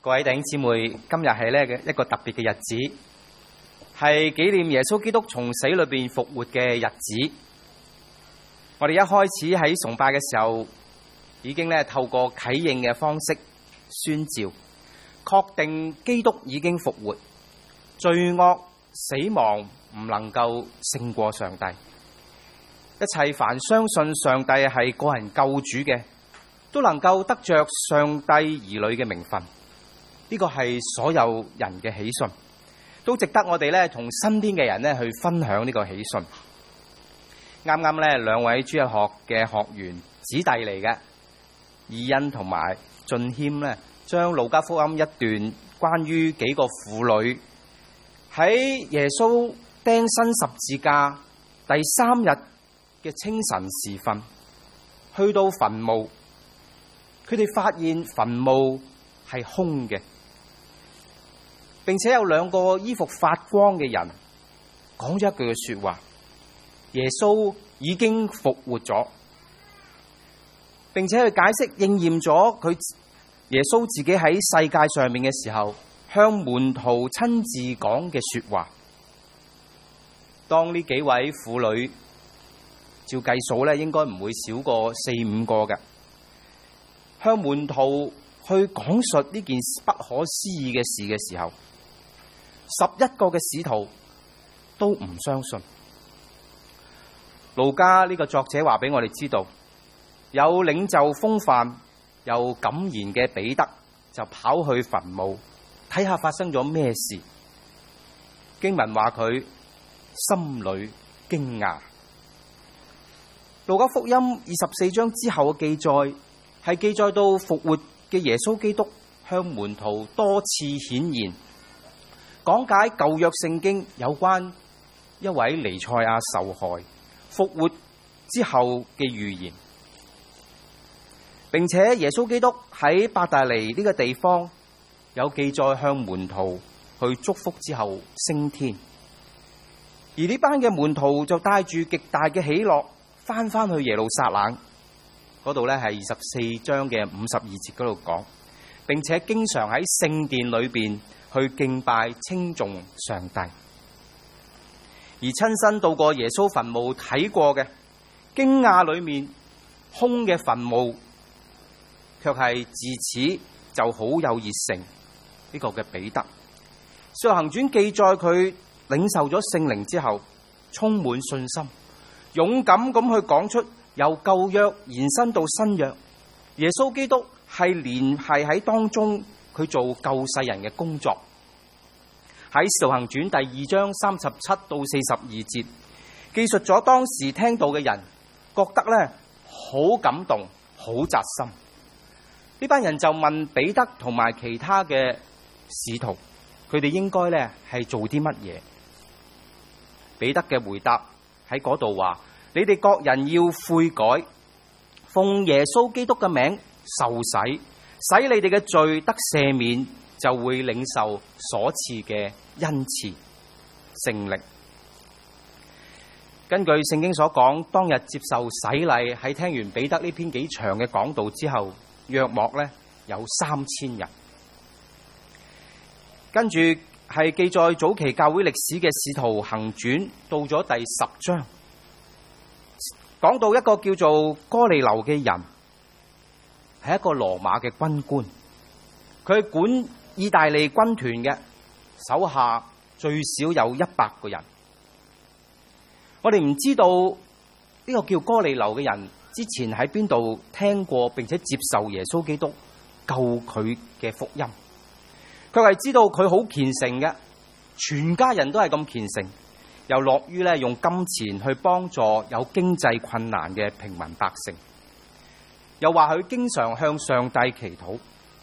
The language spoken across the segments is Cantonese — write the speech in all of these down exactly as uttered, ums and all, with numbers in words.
各位弟兄姊妹，今日係咧一個特別嘅日子，係紀念耶穌基督從死裏邊復活嘅日子。我哋一開始喺崇拜嘅時候，已經咧透過啟應嘅方式宣召，確定基督已經復活，罪惡死亡唔能夠勝過上帝。一切凡相信上帝係個人救主嘅，都能夠得着上帝兒女嘅名分。呢個係所有人嘅喜訊，都值得我哋咧同身邊嘅人咧去分享呢個喜訊。啱啱咧兩位主日學嘅學員子弟嚟嘅，以恩同埋俊謙咧，將路加福音一段關於幾個婦女喺耶穌釘身十字架第三日嘅清晨時分，去到墳墓，佢哋發現墳墓係空嘅，並且有兩個衣服發光嘅人講咗一句嘅說話：耶穌已經復活咗，並且去解釋應驗咗佢耶穌自己喺世界上面嘅時候向門徒親自講嘅說話。當呢幾位婦女照計數咧，應該唔會少過四五個嘅，向門徒去講述呢件不可思議嘅事嘅時候，十一個嘅使徒都唔相信。路加呢個作者話俾我哋知道，有領袖風範又敢言嘅彼得就跑去墳墓睇下發生咗咩事。經文話佢心裏驚訝。路加福音二十四章之後嘅記載係記載到復活嘅耶穌基督向門徒多次顯現，講解舊約聖經有關一位彌賽亞受害復活之後嘅預言，並且耶穌基督喺伯大尼呢個地方有記載向門徒去祝福之後升天，而呢班嘅門徒就帶住極大嘅喜樂翻翻去耶路撒冷嗰度咧，係二十四章嘅五十二節嗰度講，並且經常喺聖殿裏邊去敬拜稱頌上帝。而親身到過耶穌墳墓睇過嘅，驚訝裏面空嘅墳墓，卻係自此就好有熱誠呢個嘅彼得。使徒行傳記載佢領受咗聖靈之後，充滿信心，勇敢咁去講出由舊約延伸到新約，耶穌基督係連繫喺當中佢做救世人嘅工作。喺《使徒行傳》第二章三十七到四十二節，記述咗當時聽到嘅人覺得咧好感動、好扎心。呢班人就問彼得同埋其他嘅使徒，佢哋應該咧係做啲乜嘢？彼得嘅回答喺嗰度話：你哋各人要悔改，奉耶穌基督嘅名受洗，使你哋嘅罪得赦免，就會領受所賜嘅恩賜聖靈。根據聖經所講，當日接受洗禮喺聽完彼得呢篇幾長嘅講道之後，約莫咧有三千人。跟住係記載早期教會歷史嘅使徒行傳，到咗第十章，講到一個叫做哥尼流嘅人，係一個羅馬嘅軍官，佢係管意大利軍團嘅，手下最少有一百個人。我哋唔知道呢個叫哥尼流嘅人之前喺邊度聽過並且接受耶穌基督救佢嘅福音，佢係知道佢好虔誠嘅，全家人都係咁虔誠，又樂於咧用金錢去幫助有經濟困難嘅平民百姓，又話佢經常向上帝祈禱。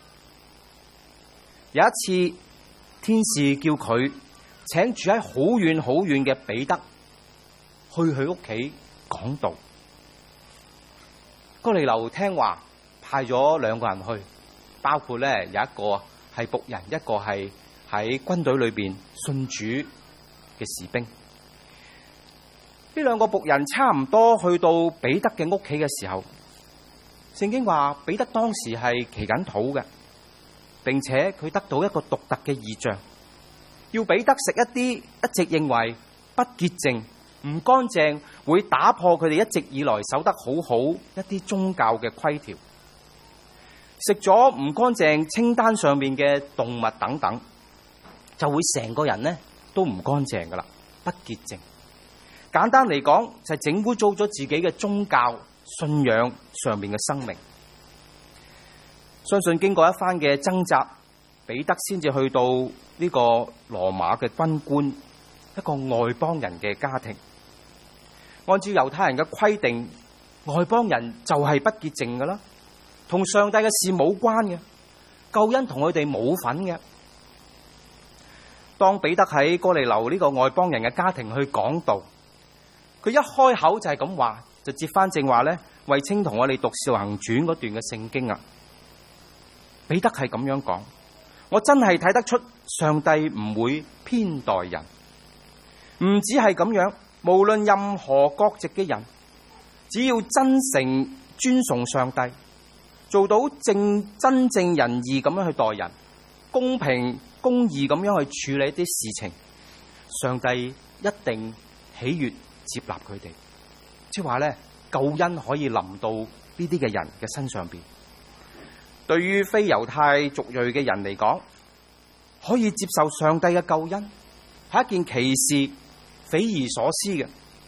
有一次，天使叫佢請住喺好遠好遠嘅彼得去佢屋企講道。哥尼流聽話，派咗兩個人去，包括咧有一個係僕人，一個係喺軍隊裏邊信主嘅士兵。呢兩個僕人差唔多去到彼得嘅屋企嘅時候，聖經話彼得當時係祈緊禱嘅。 並且佢得到一個獨特嘅異象，要彼得食一啲一直認為不潔淨、唔乾淨，會打破佢哋一直以來守得好好一啲宗教嘅規條。食咗唔乾淨清單上面嘅動物等等，就會成個人呢都唔乾淨噶啦，不潔淨。簡單嚟講，就係整污糟咗自己嘅宗教信仰上面嘅生命。相信經過一番嘅掙扎，彼得先至去到呢個羅馬嘅軍官，一個外邦人嘅家庭。按照猶太人嘅規定，外邦人就係不潔淨噶啦，同上帝嘅事冇關嘅，救恩同佢哋冇份嘅。當彼得喺哥尼流呢個外邦人嘅家庭去講道，佢一開口就係咁話，就接翻正話咧，為清同我哋讀《使徒行傳》嗰段嘅聖經啊。彼得係咁樣講，我真係睇得出上帝唔會偏待人，唔止係咁樣，無論任何國籍嘅人，只要真誠尊崇上帝，做到正真正仁義咁樣去待人，公平公義咁樣去處理一啲事情，上帝一定喜悅接納佢哋。即係話咧，救恩可以臨到呢啲嘅人嘅身上邊。對於非猶太族裔嘅人嚟講，可以接受上帝嘅救恩係一件奇事，匪夷所思嘅。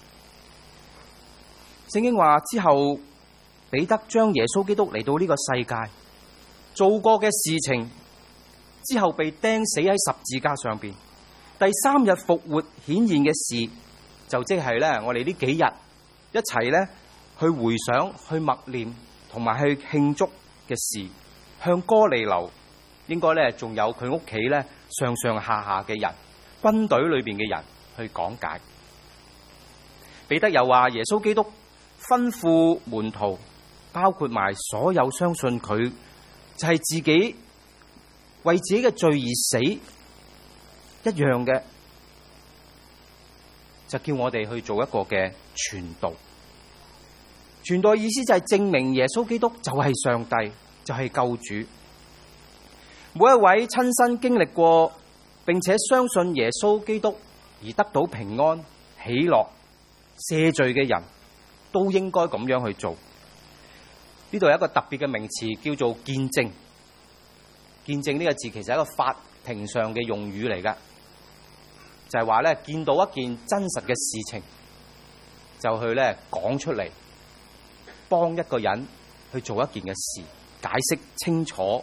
聖經話之後，彼得將耶穌基督嚟到呢個世界做過嘅事情，之後被釘死喺十字架上邊，第三日復活顯現嘅事，就即係咧我哋呢幾日一齊咧去回想、去默念同埋去慶祝嘅事，向哥尼流應該咧仲有佢屋企咧上上下下嘅人、軍隊裏邊嘅人去講解。彼得又話耶穌基督吩咐門徒，包括埋所有相信佢就係自己為自己嘅罪而死一樣嘅，就叫我哋去做一個嘅傳道。傳道意思就係證明耶穌基督就係上帝，就係救主。每一位親身經歷過並且相信耶穌基督而得到平安、喜樂、赦罪嘅人，都應該咁樣去做。呢度有一個特別嘅名詞叫做見證。見證呢個字其實係一個法庭上嘅用語嚟噶，就係話咧見到一件真實嘅事情，就去咧講出嚟，幫一個人去做一件嘅事，解釋清楚。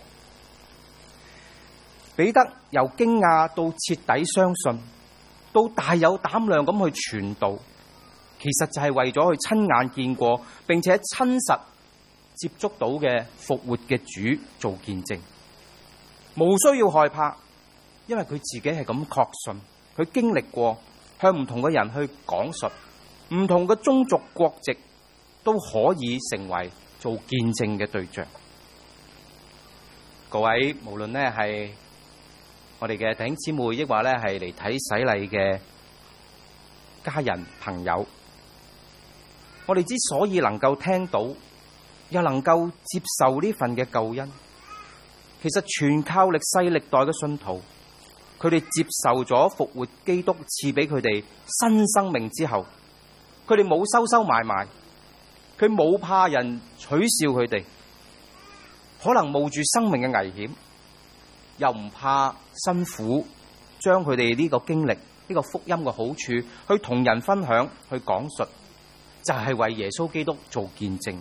彼得由驚訝到徹底相信，到大有膽量咁去傳道，其實就係為咗去親眼見過並且親實接觸到嘅復活嘅主做見證，無需要害怕，因為佢自己係咁確信，佢經歷過，向唔同嘅人去講述，唔同嘅宗族國籍都可以成為做見證嘅對象。各位，無論咧係我哋嘅弟兄姊妹，抑或咧係嚟睇洗禮嘅家人朋友，我哋之所以能夠聽到，又能夠接受呢份嘅救恩，其實全靠歷世歷代嘅信徒，佢哋接受咗復活基督賜俾佢哋新生命之後，佢哋冇收收埋埋，佢冇怕人取笑佢哋，可能冒住生命嘅危險，又唔怕辛苦，將佢哋呢個經歷、呢個福音嘅好處去同人分享、去講述，就係為耶穌基督做見證。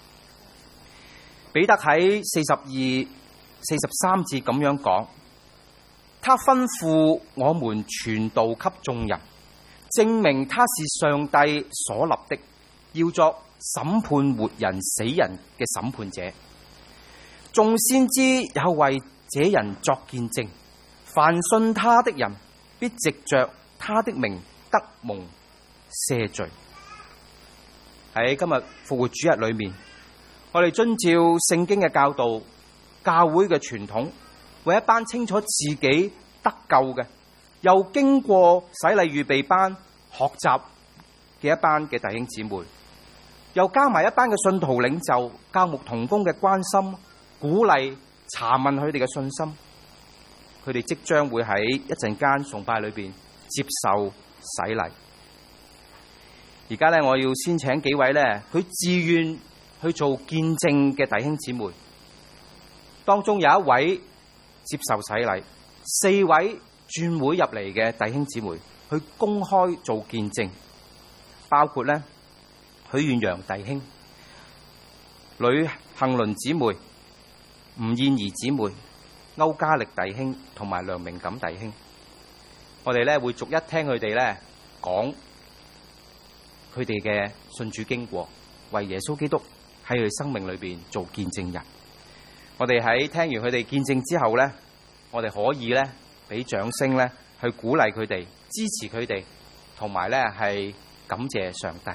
彼得喺四十二、四十三節咁樣講，他吩咐我們傳道給眾人，證明他是上帝所立的，要作審判活人死人嘅審判者。眾先知也為這人作見證，凡信他的人必藉着他的名得蒙赦罪。喺今日復活主日裏面，我哋遵照聖經嘅教導、教會嘅傳統，為一班清楚自己得救嘅，又經過洗禮預備班學習嘅一班嘅弟兄姊妹，又加埋一班嘅信徒領袖、教牧同工嘅關心、鼓勵、 查問佢哋嘅信心。佢哋即將會喺一陣間崇拜裏邊接受洗禮。而家咧，我要先請幾位咧，佢自願去做見證嘅弟兄姊妹。當中有一位接受洗禮，四位轉會入嚟嘅弟兄姊妹去公開做見證，包括咧許遠陽弟兄、呂幸倫姊妹、吳燕儀姊妹、歐嘉力弟兄同埋梁明錦弟兄。我哋咧會逐一聽佢哋咧講佢哋嘅信主經過，為耶穌基督喺佢哋生命裏邊做見證人。我哋喺聽完佢哋見證之後咧，我哋可以咧俾掌聲咧去鼓勵佢哋，支持佢哋，同埋咧係感謝上帝。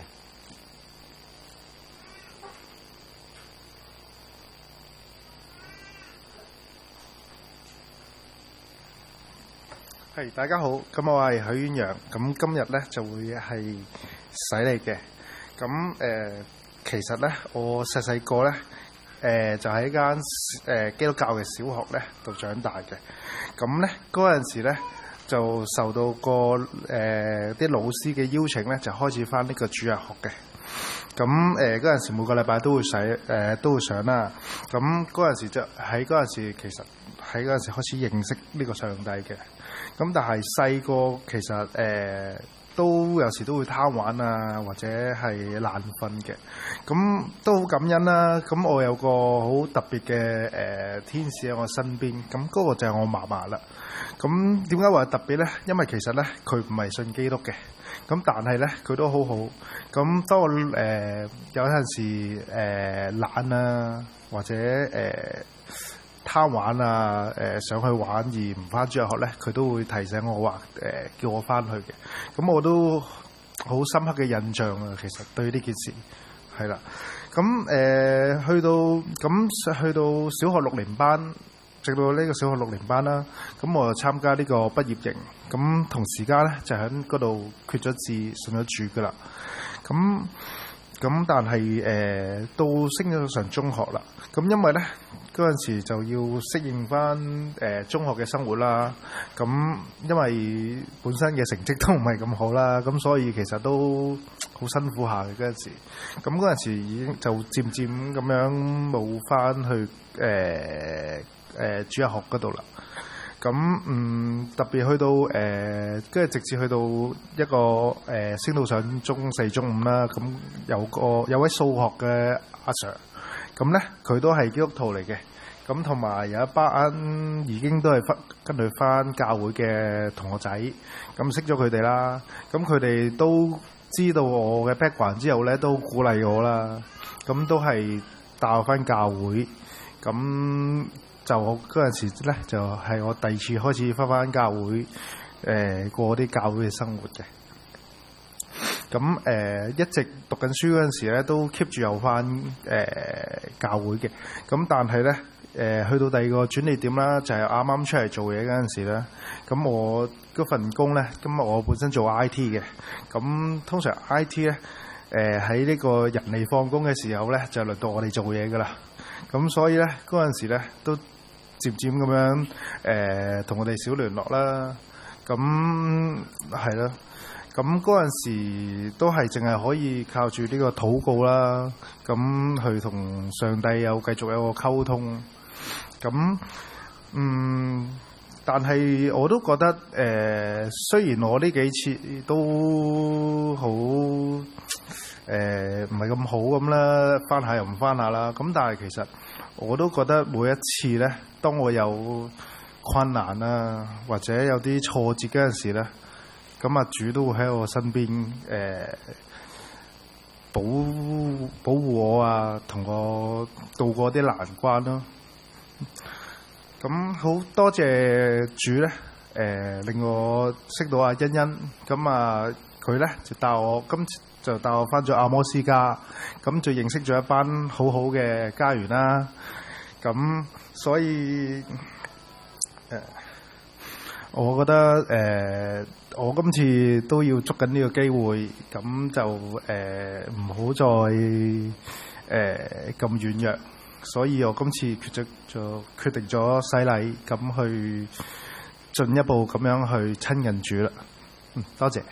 係，大家好，咁我係許遠陽，咁今日咧就會係洗禮嘅。咁誒、呃，其實咧我細細個咧誒就喺間誒基督教嘅小學咧度長大嘅。咁咧嗰陣時咧就受到個誒啲、呃、老師嘅邀請咧，就開始返呢個主日學嘅。咁誒嗰陣時每個禮拜都會洗誒、呃、都會上啦。咁嗰陣時就喺嗰陣時，其實喺嗰陣時開始認識呢個上帝嘅。咁但係細個其實誒、呃、都有時都會貪玩啊，或者係懶瞓嘅。咁都好感恩啦。咁我有個好特別嘅誒天使喺我身邊，咁嗰個就係我嫲嫲啦。咁點解話特別咧？因為其實咧佢唔係信基督嘅，咁但係咧佢都好好。咁當我誒、呃、有陣時誒懶、呃、啊，或者誒，呃貪玩啊！誒、呃、上去玩而唔翻主日學咧，佢都會提醒我話誒、呃、叫我翻去嘅。咁我都好深刻嘅印象啊！其實對呢件事係啦。咁誒、呃、去到咁去到小學六年班，直到呢個小學六年班啦。咁我就參加呢個畢業營。咁同時間咧就喺嗰度決咗志信咗主噶啦。咁咁但係誒、呃、到升咗上中學啦。咁因為咧嗰陣時就要適應翻誒、呃、中學嘅生活啦。咁因為本身嘅成績都唔係咁好啦，咁所以其實都好辛苦下嘅嗰陣時。咁嗰陣時已經就漸漸咁樣冇翻去誒誒、呃呃、主日學嗰度啦。咁嗯特別去到誒，跟、呃、住直至去到一個誒、呃、升到上中四中五啦。咁有個有位數學嘅阿 Sir，咁咧佢都係基督徒嚟嘅。咁同埋有一班已經都係翻跟佢翻教會嘅同學仔，咁識咗佢哋啦。咁佢哋都知道我嘅 background 之後咧，都鼓勵我啦。咁都係帶我翻教會。咁就我嗰陣時咧，就係、是、我第二次開始翻翻教會，誒、呃、過啲教會嘅生活嘅。咁誒、呃、一直讀緊書嗰陣時咧，都 keep 住有翻誒教會嘅。咁但係咧，誒、呃、去到第二個轉捩點啦，就係啱啱出嚟做嘢嗰陣時咧。咁我嗰份工咧，咁我本身做 I T 嘅。咁通常 I T 咧，誒喺呢個人哋放工嘅時候咧，就輪到我哋做嘢噶啦。咁所以咧，嗰陣時咧都漸漸咁樣誒同我哋少聯絡啦。咁係啦。咁嗰陣時都係淨係可以靠住呢個禱告啦，咁去同上帝有繼續有個溝通。咁嗯，但係我都覺得誒、呃，雖然我呢幾次都好誒唔係咁好咁啦，翻下又唔翻下啦。咁但係其實我都覺得每一次咧，當我有困難啊，或者有啲挫折嗰陣時咧，咁啊主都會喺我身邊誒、呃、保保護我啊，同我渡過啲難關咯。咁好多謝主咧，誒、呃、令我識到阿欣欣。咁啊佢咧就帶我，今次就帶我返咗阿摩斯加，咁就認識咗一班好好嘅家園啦。咁所以誒、呃，我覺得誒。呃我今次都要捉緊呢個機會，咁就誒唔好再誒咁軟弱， 所以我今次決定咗決定咗洗禮，咁去進一步咁樣去親近主啦。嗯，多謝。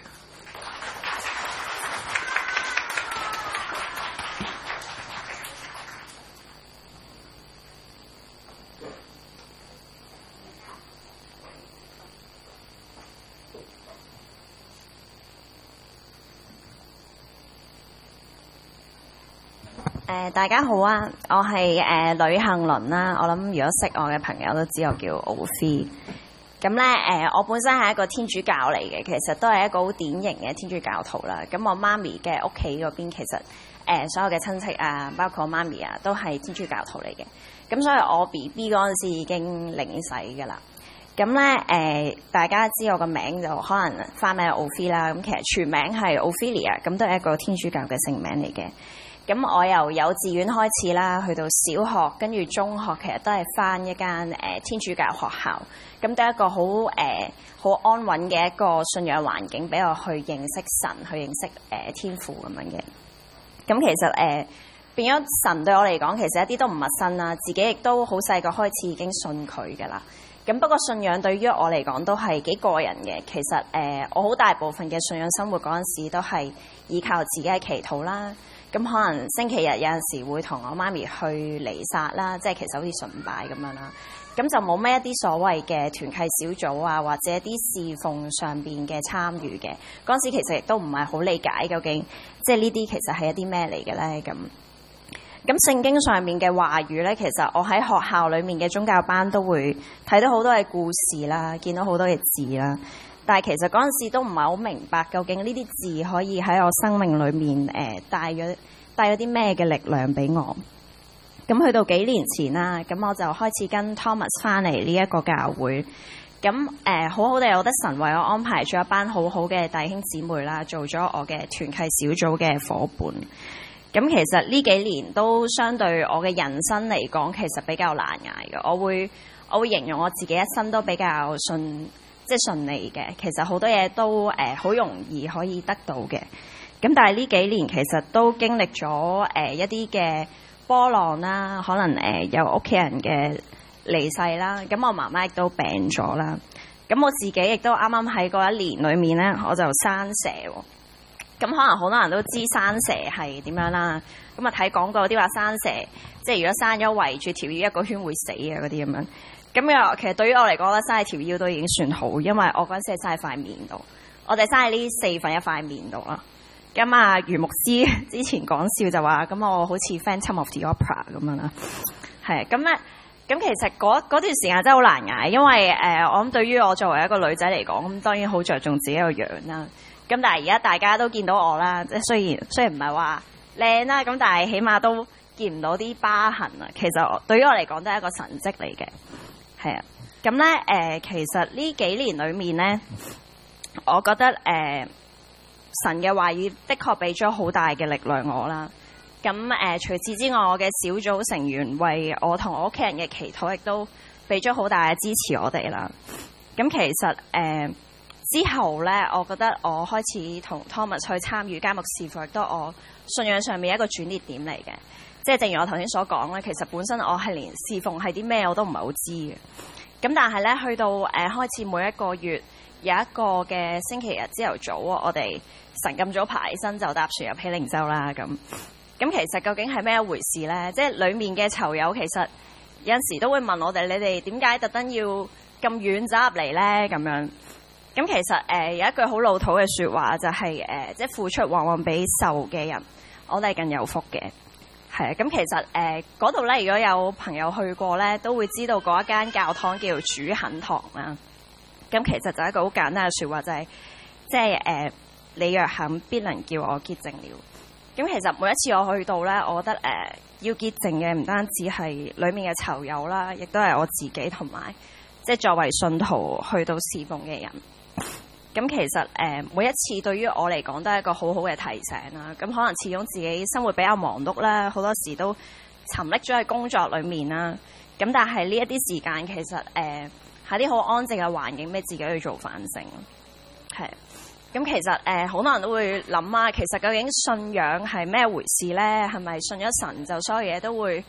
誒，大家好啊！我係誒呂杏倫啦。我諗如果識我嘅朋友都知我叫奧菲。咁咧誒，我本身係一個天主教嚟嘅，其實都係一個好典型嘅天主教徒啦。咁我媽咪嘅屋企嗰邊其實誒所有嘅親戚啊，包括我媽咪啊，都係天主教徒嚟嘅。咁所以我 B B 嗰陣時已經領洗㗎啦。咁咧誒，大家知我個名就可能花名係奧菲啦。咁其實全名係 Ophelia，咁都係一個天主教嘅聖名嚟嘅。咁我由幼稚園開始啦，去到小學，跟住中學，其實都係返一間誒、呃、天主教學校，咁都係一個好誒好安穩嘅一個信仰環境，俾我去認識神，去認識誒、呃、天父咁樣嘅。咁其實誒、呃、變咗神對我嚟講，其實一啲都唔陌生啦，自己亦都好細個開始已經信佢㗎啦。咁不過信仰對於我嚟講都係幾個人嘅。其實誒、呃、我好大部分嘅信仰生活嗰陣時都係依靠自己嘅祈禱啦。咁可能星期日有陣時會同我媽咪去彌撒啦，即係其實好似崇拜咁樣啦。咁就冇咩一啲所謂嘅團契小組啊，或者一啲侍奉上邊嘅參與嘅。嗰陣時其實亦都唔係好理解究竟即係呢啲其實係一啲咩嚟嘅咧咁。咁聖經上面嘅話語咧，其實我喺學校裡面嘅宗教班都會睇到好多嘅故事啦，見到好多嘅字啦。但係其實嗰陣時都唔係好明白，究竟呢啲字可以喺我生命裏面誒帶咗帶咗啲咩嘅力量俾我。咁去到幾年前啦，咁我就開始跟 Thomas 翻嚟呢一個教會。咁誒、呃、好好地，我覺得神為我安排咗一班好好嘅弟兄姊妹啦，做咗我嘅團契小組嘅夥伴。咁其實呢幾年都相對我嘅人生嚟講，其實比較難捱嘅。我會我會形容我自己一生都比較順。即係順利嘅，其實好多嘢都誒好、呃、容易可以得到嘅。咁但係呢幾年其實都經歷咗誒、呃、一啲嘅波浪啦，可能誒、呃、有屋企人嘅離世啦。咁我媽媽亦都病咗啦。咁我自己亦都啱啱喺嗰一年裡面咧，我就生蛇喎。咁可能好多人都知生蛇係點樣啦。咁啊睇廣告啲話生蛇，即係如果生咗圍住條腰一個圈會死啊嗰啲咁樣。咁又其實對於我嚟講咧，生喺條腰都已經算好，因為我嗰陣時係生喺塊面度，我哋生喺呢四分一塊面度啦。咁啊，余牧師之前講笑就話，咁我好似 Phantom of the Opera 咁樣啦。係咁咧，咁其實嗰嗰段時間真係好難捱，因為誒、呃，我諗對於我作為一個女仔嚟講，咁當然好着重自己個樣啦。咁但係而家大家都見到我啦，即係雖然雖然唔係話靚啦，咁但係起碼都見唔到啲疤痕啊。其實對於我嚟講都係一個神蹟嚟嘅。係啊，咁咧誒，其實呢幾年裏面咧，我覺得誒、呃、神嘅話語的確俾咗好大嘅力量我啦。咁誒、呃，除此之外，我嘅小組成員為我同我屋企人嘅祈禱，亦都俾咗好大嘅支持我哋啦。咁其實誒、呃、之後咧，我覺得我開始同 Thomas 去參與監牧事奉，亦都我信仰上面一個轉捩點嚟嘅。即係正如我頭先所講咧，其實本身我係連侍奉係啲咩我都唔係好知嘅。咁但係咧，去到誒、呃、開始每一個月有一個嘅星期日朝頭早，我哋神咁早爬起身就搭船入喜靈洲啦。咁咁其實究竟係咩一回事咧？即係裡面嘅囚友其實有陣時都會問我哋：你哋點解特登要咁遠走入嚟咧？咁樣咁其實誒、呃、有一句好老土嘅説話就係、是、誒、呃，即係付出往往比受嘅人，我哋更有福嘅。係啊，咁其實誒嗰度咧，如果有朋友去過咧，都會知道嗰一間教堂叫做主肯堂啦。咁其實就係一個好簡單嘅説話，就係即係誒，你若肯，必能叫我潔淨了。咁其實每一次我去到咧，我覺得誒、呃、要潔淨嘅唔單止係裡面嘅囚友啦，亦都係我自己同埋即係作為信徒去到侍奉嘅人。咁其實誒、呃、每一次對於我嚟講都係一個好好嘅提醒啦。咁可能始終自己生活比較忙碌啦，好多時都沉溺咗喺工作裏面啦。咁但係呢一啲時間其實誒喺啲好安靜嘅環境俾自己去做反省。係。咁其實誒好多人都會諗啊，其實究竟信仰係咩回事咧？係咪信咗神就所有嘢都會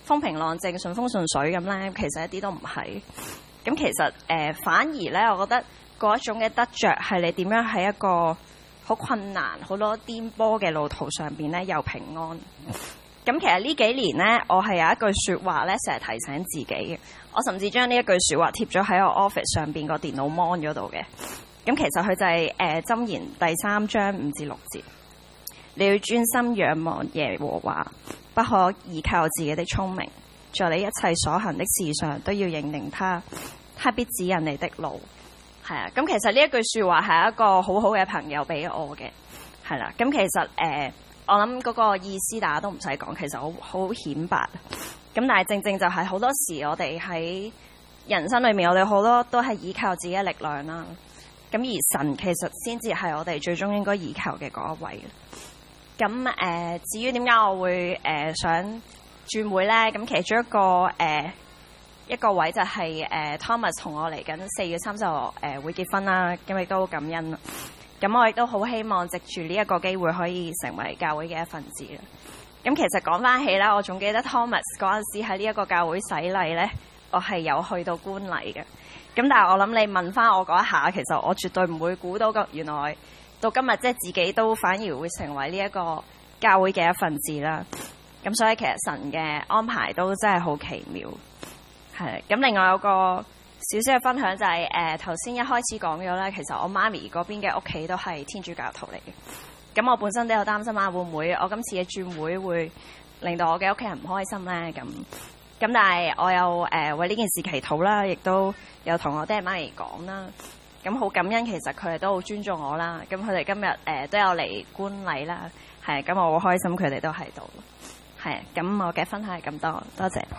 風平浪靜、順風順水咁咧，其實一啲都唔係。咁其實誒、呃、反而咧，我覺得嗰一種嘅得着係你點樣喺一個好困難、好多顛簸嘅路途上邊咧，又平安。咁其實呢幾年咧，我係有一句説話咧，成日提醒自己嘅。我甚至將呢一句説話貼咗喺我 office 上邊個電腦 mon 嗰度嘅。咁其實佢就係誒箴言第三章五至六節，你要專心仰望耶和華，不可倚靠自己的聰明，在你一切所行的事上都要認定他，他必指引你的路。係啊，咁其實呢一句説話係一個好好嘅朋友俾我嘅，係啦。咁其實誒、呃，我諗嗰個意思大家都唔使講，其實好好顯白。咁但係正正就係好多時我哋喺人生裏面，我哋好多都係依靠自己嘅力量啦。咁而神其實先至係我哋最終應該依靠嘅嗰一位。咁誒、呃，至於點解我會誒、呃、想轉會咧？咁其中一個誒、呃、一個位就係、是、誒、呃、Thomas 同我嚟緊四月三十號誒會結婚啦。咁亦都好感恩啦。咁我亦都好希望藉住呢一個機會可以成為教會嘅一份子啦。咁其實講翻起啦，我仲記得 Thomas 嗰陣時喺呢一個教會洗禮咧，我係有去到觀禮嘅。咁但係我諗你問翻我嗰一下，其實我絕對唔會估到個原來到今日即係自己都反而會成為呢一個教會嘅一份子啦。咁所以其實神嘅安排都真係好奇妙。係咁，另外有個少少嘅分享就係誒頭先一開始講咗啦，其實我媽咪嗰邊嘅屋企都係天主教徒嚟嘅。咁我本身都有擔心啊，會唔會我今次嘅轉會會令到我嘅屋企人唔開心咧？咁咁但係我有誒、呃、為呢件事祈禱啦，亦都有同我爹哋媽咪講啦。咁好感恩，其實佢哋都好尊重我啦。咁佢哋今日誒、呃、都有嚟觀禮啦，係咁我好開心，佢哋都喺度。係咁，我嘅分享係咁多，多謝。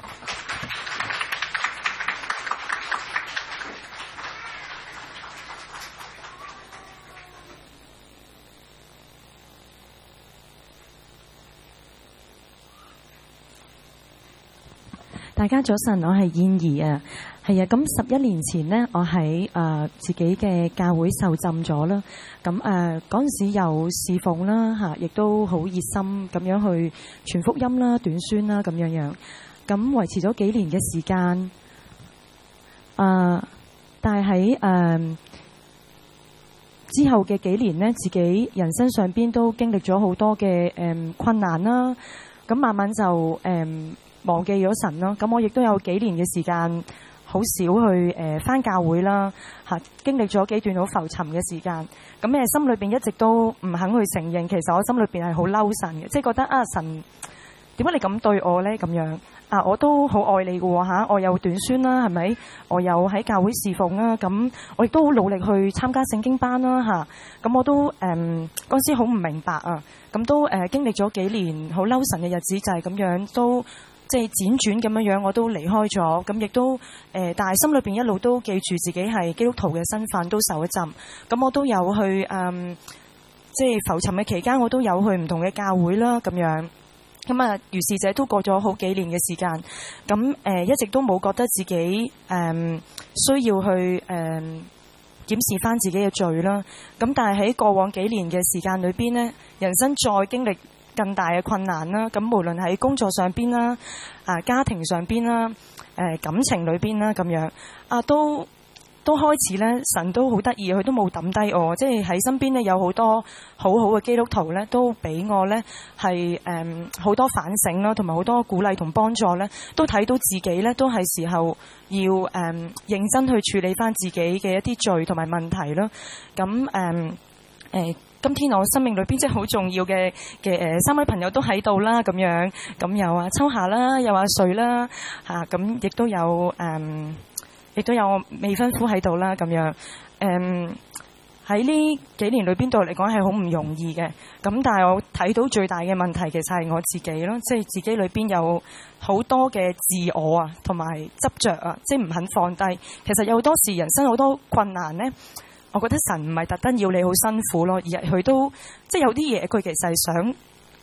大家早晨，我係燕兒啊，係啊，咁十一年前呢，我喺誒、呃、自己嘅教會受浸咗啦，咁誒嗰陣時有侍奉啦嚇，亦都好熱心咁樣去傳福音啦、短宣啦咁樣樣，咁維持咗幾年嘅時間，誒、呃，但係喺誒之後嘅幾年呢，自己人生上邊都經歷咗好多嘅誒、呃、困難啦，咁慢慢就誒。呃忘記咗神咯，咁我亦都有幾年嘅時間，好少去誒返、呃、教會啦，嚇經歷咗幾段好浮沉嘅時間，咁誒心裏邊一直都唔肯去承認，其實我心裏邊係好嬲神嘅，即係覺得啊神點解你咁對我咧咁樣啊？我都好愛你嘅喎嚇，我有短宣啦，係咪？我有喺教會侍奉啦，咁我亦都好努力去參加聖經班啦嚇，咁我都誒嗰陣時好唔明白啊，咁都誒、呃、經歷咗幾年好嬲神嘅日子，就係咁樣都。即係輾轉咁樣樣，我都離開咗，咁亦都誒、呃，但係心裏邊一路都記住自己係基督徒嘅身份，都受一浸。咁我都有去誒、嗯，即係浮沉嘅期間，我都有去唔同嘅教會啦，咁樣。咁啊，如是者都過咗好幾年嘅時間，咁誒、呃、一直都冇覺得自己誒、嗯、需要去誒、嗯、檢視返自己嘅罪啦。咁但係喺過往幾年嘅時間裏邊呢，人生再經歷更大嘅困難啦，咁無論喺工作上邊啦、啊家庭上邊啦、誒感情裏邊啦，咁樣啊都都開始咧，神都好得意，佢都冇抌低我，即係喺身邊咧有好多好好嘅基督徒咧，都俾我咧係誒好多反省啦，同埋好多鼓勵同幫助咧，都睇到自己咧都係時候要誒、嗯、認真去處理翻自己嘅一啲罪同埋問題啦。咁誒誒。嗯呃今天我生命裏邊即係好重要嘅嘅誒三位朋友都喺度啦，咁樣咁有啊秋霞啦，有阿瑞啦嚇，咁亦都有誒，亦、嗯、都有我未婚夫喺度啦，咁樣誒喺呢幾年裏邊對我嚟講係好唔容易嘅，咁但係我睇到最大嘅問題其實係我自己咯，即係自己裏邊有好多嘅自我啊，同埋執着啊，即係唔肯放低。其實有好多時人生好多困難咧。我覺得神唔係特登要你好辛苦咯，而係佢都即係有啲嘢佢其實係想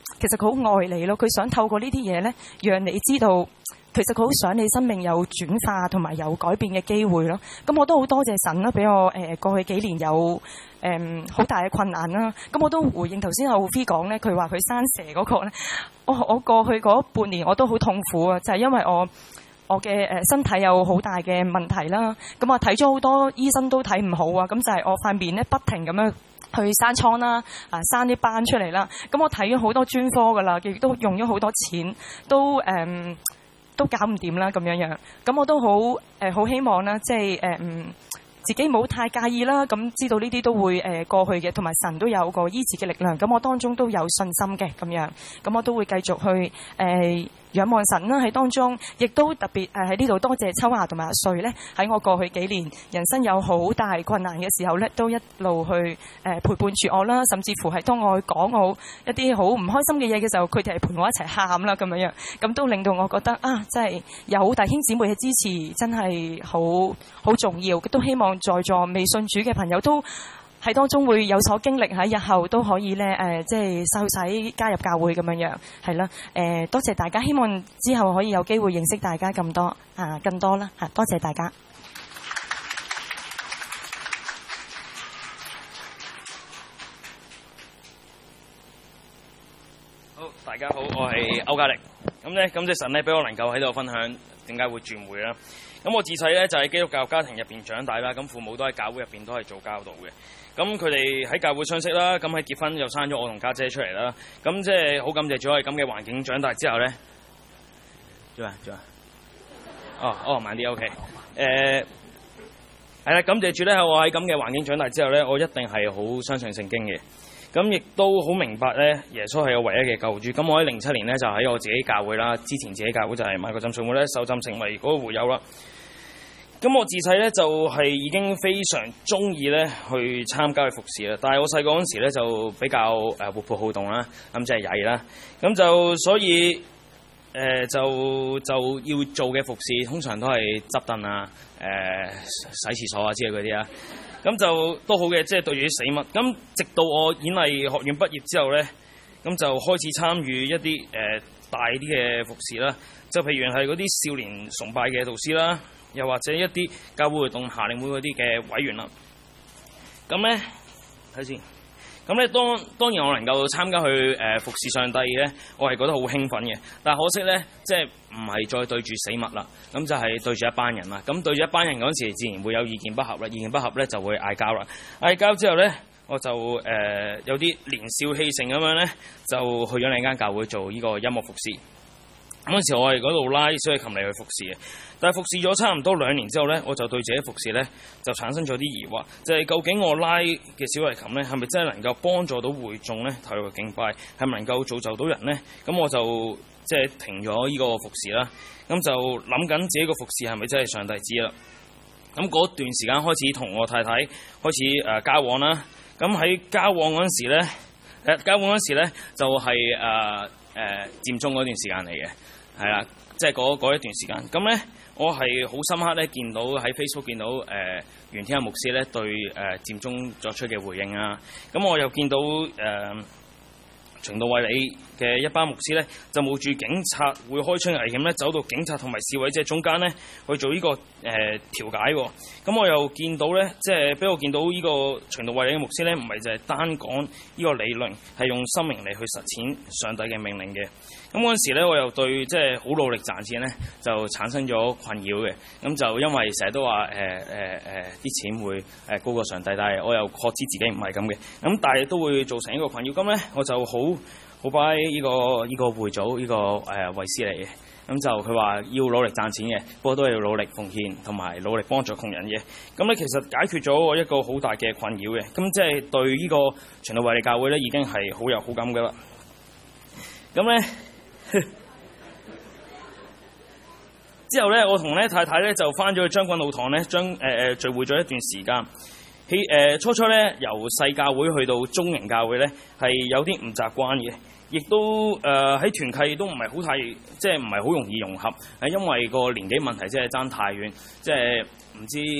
其實佢好愛你咯，佢想透過呢啲嘢咧，讓你知道。其實佢好想你生命有轉化同埋有改變嘅機會咯。咁我都好多謝神啦，俾我誒、呃、過去幾年有誒好、呃、大嘅困難啦。咁我都回應頭先阿 Ufi 講咧，佢話佢生蛇嗰個咧，我我過去嗰半年我都好痛苦啊，就係、是、因為我我嘅誒身體有好大嘅問題啦。咁我睇咗好多醫生都睇唔好啊。咁就係我塊面咧不停咁樣去生瘡啦，啊生啲斑出嚟啦。咁我睇咗好多專科噶啦，亦都用咗好多錢，都誒。呃都搞唔掂啦咁樣樣，咁我都好誒好希望啦，即係誒嗯自己冇太介意啦，咁知道呢啲都會誒、呃、過去嘅，同埋神都有個醫治嘅力量，咁我當中都有信心嘅咁樣，咁我都會繼續去誒、呃、仰望神啦喺當中，亦都特別誒喺呢度多謝秋華同埋阿瑞咧，喺我過去幾年人生有好大困難嘅時候咧，都一路去誒、呃、陪伴住我啦，甚至乎係當我去講我一啲好唔開心嘅嘢嘅時候，佢哋係陪我一齊喊啦咁樣樣，咁都令到我覺得啊，真係有弟兄姊妹嘅支持，真係好好重要，都希望在座未信主嘅朋友都喺當中會有所經歷，喺日後都可以咧誒、呃，即係受洗加入教會咁樣樣，係啦誒，多謝大家，希望之後可以有機會認識大家咁多啊，更多啦嚇，多謝大家。 好，大家好，我係歐嘉力。咁咧，感謝神咧，俾我能夠喺度分享點解會轉會啦。咁我自細咧就喺基督教家庭入邊長大啦，咁父母都喺教會入邊都係做教導嘅。咁佢哋喺教會相識啦，咁喺結婚又生咗我同家姐出嚟啦。咁即係好感謝主喺咁嘅環境長大之後咧，做啊做啊，哦哦慢啲 OK。誒係啦，感謝主咧，我喺咁嘅環境長大之後咧，我一定係好相信聖經嘅。咁亦都好明白咧，耶穌係我唯一嘅救主。咁我喺零七年咧就喺我自己教會啦，之前自己教會就係馬國浸信會咧受浸成為嗰個會友啦。咁我自細咧就係、是、已經非常中意咧去參加去服侍啦。但係我細個嗰陣時咧就比較誒活潑好動啦，咁即係曳啦。咁就所以誒、呃、就就要做嘅服侍通常都係執凳啊、誒、呃、洗廁所啊之類嗰啲啊。咁就都好嘅，即係對住啲死物。咁直到我演藝學院畢業之後咧，咁就開始參與一啲誒、呃、大啲嘅服侍啦。就譬如係嗰啲少年崇拜嘅導師啦，又或者一啲教會活動夏令會嗰啲嘅委員啦。咁咧睇先，咁咧當當然我能夠參加去誒、呃、服侍上帝咧，我係覺得好興奮嘅。但係可惜咧，即係唔係再對住死物啦，咁就係對住一班人啦。咁對住一班人嗰陣時，自然會有意見不合啦。意見不合咧就會嗌交啦。嗌交之後咧，我就誒、呃、有啲年少氣盛咁樣咧，就去咗另一間教會做呢個音樂服侍。嗰陣時我係嗰度拉小提琴嚟去服侍嘅，但係服侍咗差唔多兩年之後咧，我就對自己服侍咧就產生咗啲疑惑，就係、是、究竟我拉嘅小提琴咧係咪真係能夠幫助到會眾咧投入敬拜，係咪能夠造就到人咧？咁我就即係停咗呢個服侍啦。咁就諗緊自己個服侍係咪真係上帝知啦？咁嗰段時間開始同我太太開始誒、呃、交往啦。咁喺交往嗰陣時咧，誒、呃、交往嗰陣時咧就係誒誒佔中嗰段時間嚟嘅。係啦，即係嗰嗰一段時間，咁咧我係好深刻咧，見到喺 Facebook 見到誒、呃、袁天佑牧師咧對誒、呃、佔中作出嘅回應啊，咁我又見到誒、呃、循道衛理嘅一班牧師咧，就冒住警察會開槍危險咧，走到警察同埋示威者中間咧去做呢、這個誒、呃、調解喎。咁我又見到咧，即係俾我見到呢個循道衛理嘅牧師咧，唔係就係單講呢個理論，係用生命嚟去實踐上帝嘅命令嘅。咁嗰陣時咧，我又對即係好努力賺錢咧，就產生咗困擾嘅。咁就因為成日都話誒誒誒啲錢會誒高過上帝，但係我又確知自己唔係咁嘅。咁但係都會造成一個困擾。咁咧我就好好拜呢個呢、這個會組呢、這個誒衛斯理嘅。咁就佢話要努力賺錢嘅，不過都係要努力奉獻同埋努力幫助窮人嘅。咁咧其實解決咗我一個好大嘅困擾嘅。咁即係對呢個循道衛理教會咧已經係好有好感噶啦。咁咧。之後咧，我同咧太太咧就翻咗去將軍澳堂咧，將誒誒聚會咗一段時間。喺誒、呃、初初咧，由細教會去到中型教會咧，係有啲唔習慣嘅，亦都誒喺、呃、團契都唔係好太，即係唔係好容易融合。係因為個年紀問題，即係爭太遠，即係唔知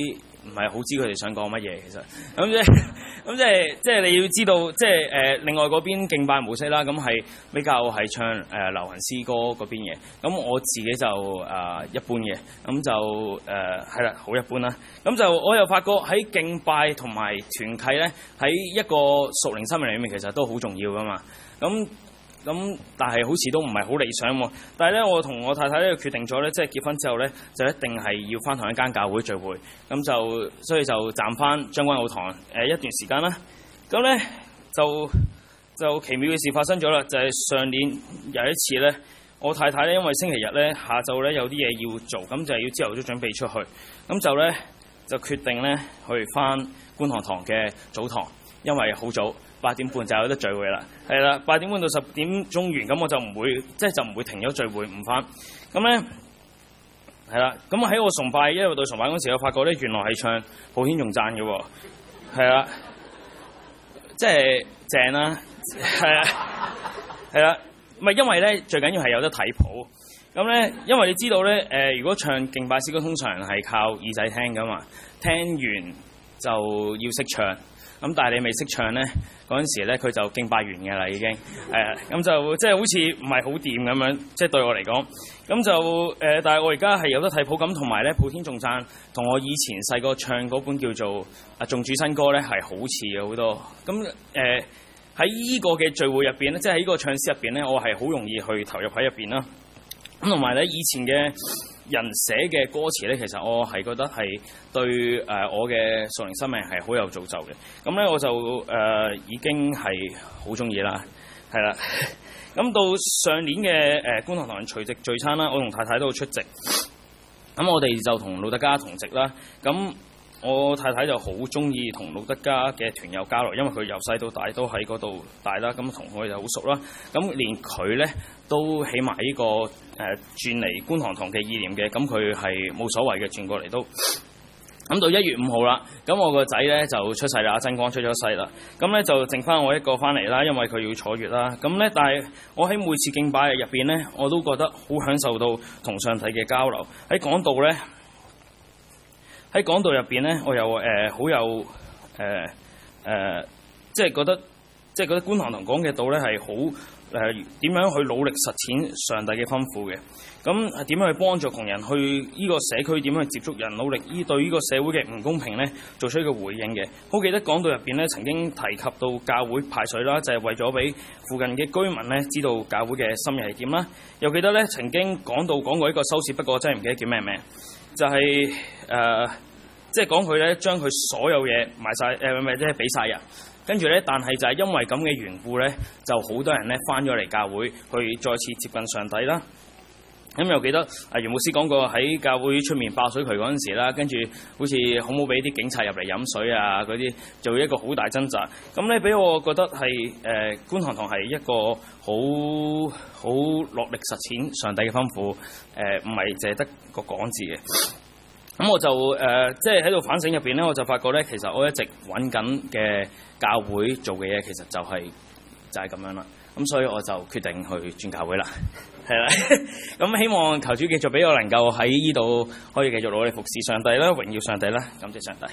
唔係好知佢哋想講乜嘢，其實咁即係咁即係即係你要知道，即係誒、呃、另外嗰邊敬拜模式啦，咁係比較係唱誒、呃、流行詩歌嗰邊嘅。咁我自己就誒、呃、一般嘅，咁就誒係啦，好、呃、一般啦。咁就我又發覺喺敬拜同埋團契咧，喺一個屬靈生命裏面其實都好重要噶嘛。咁咁但係好似都唔係好理想喎。但係咧，我同我太太咧決定咗咧，即係結婚之後咧，就一定係要翻同一間教會聚會。咁就所以就暫翻將軍澳堂誒、呃、一段時間啦。咁咧就就奇妙嘅事發生咗啦，就係、是、上年有一次咧，我太太咧因為星期日咧下晝咧有啲嘢要做，咁就係要朝頭早準備出去，咁就咧就決定咧去翻觀塘堂嘅早堂，因為好早。八點半就有得聚會啦，係啦，八點半到十點鐘完，咁我就唔會，即係就唔會停咗聚會唔返。咁咧係啦，咁喺我崇拜一路到崇拜嗰時，我發覺咧原來係唱普天頌讚嘅喎，係啦，即係正啦，係啊，係啦，唔係因為咧最緊要係有得睇譜。咁咧，因為你知道咧，誒、呃、如果唱敬拜詩歌通常係靠耳仔聽㗎嘛，聽完就要識唱。咁但係你未識唱咧，嗰陣時咧佢就敬拜完嘅啦已經，誒、呃、咁就即係好似唔係好掂咁樣，即係對我嚟講，咁就誒、呃，但係我而家係有得睇譜咁，同埋咧普天頌讚，同我以前細個唱嗰本叫做啊頌主新歌咧係好似嘅好多，咁誒喺依個嘅聚會入邊咧，即係喺呢個唱詩入邊咧，我係好容易去投入喺入邊啦，咁同埋咧以前嘅人寫嘅歌詞咧，其實我係覺得係對誒、呃、我嘅屬靈生命係好有造就嘅。咁咧我就誒、呃、已經係好中意啦，係啦。咁到上年嘅誒、呃、觀塘堂除夕聚餐啦，我同太太都出席。咁我哋就同路德家同席啦。咁我太太就好中意同路德家嘅團友交流，因為佢由細到大都喺嗰度大啦，咁同佢哋好熟啦。咁連佢咧都起埋呢個誒、呃、轉嚟觀塘堂嘅意念嘅，咁佢係冇所謂嘅轉過嚟都。咁到一月五號啦，咁我個仔咧就出世啦，阿真光出咗世啦，咁咧就剩翻我一個翻嚟啦，因為佢要坐月啦。咁咧，但係我喺每次敬拜入邊咧，我都覺得好享受到同上帝嘅交流。喺講道咧，喺講道入邊咧，我又誒好、呃、有誒誒、呃呃，即係覺得，即係覺得觀塘堂講嘅道咧係好誒點樣去努力實踐上帝嘅吩咐嘅。咁係點樣去幫助窮人去呢個社區，點樣去接觸人，努力依對呢個社會嘅唔公平咧，做出一個回應嘅。好記得講道入邊咧，曾經提及到教會派水啦，就係、是、為咗俾附近嘅居民咧知道教會嘅心意係點啦。又記得咧曾經講到講過一個收市，不過我真係唔記得叫咩名，就係、是、誒、呃，即係講佢咧將佢所有嘢賣晒，誒咪即係俾晒人，跟住咧，但係就係因為咁嘅緣故咧，就好多人咧翻咗嚟教會去再次接近上帝啦。咁、嗯、又記得啊，袁牧師講過喺教會出面爆水渠嗰陣時啦，跟住好似好冇俾啲警察入嚟飲水啊嗰啲，做一個好大掙扎。咁咧俾我覺得係誒、呃、觀塘堂係一個好好落力實踐上帝嘅吩咐，誒唔係淨係得個講字嘅。咁我就誒即係喺度反省入邊咧，我就發覺咧，其實我一直揾緊嘅教會做嘅嘢，其實就係、是、就係、是、咁樣啦。咁所以我就決定去轉教會啦。係啦，咁希望求主繼續俾我能夠喺呢度可以繼續努力服侍上帝啦，榮耀上帝啦，感謝上帝。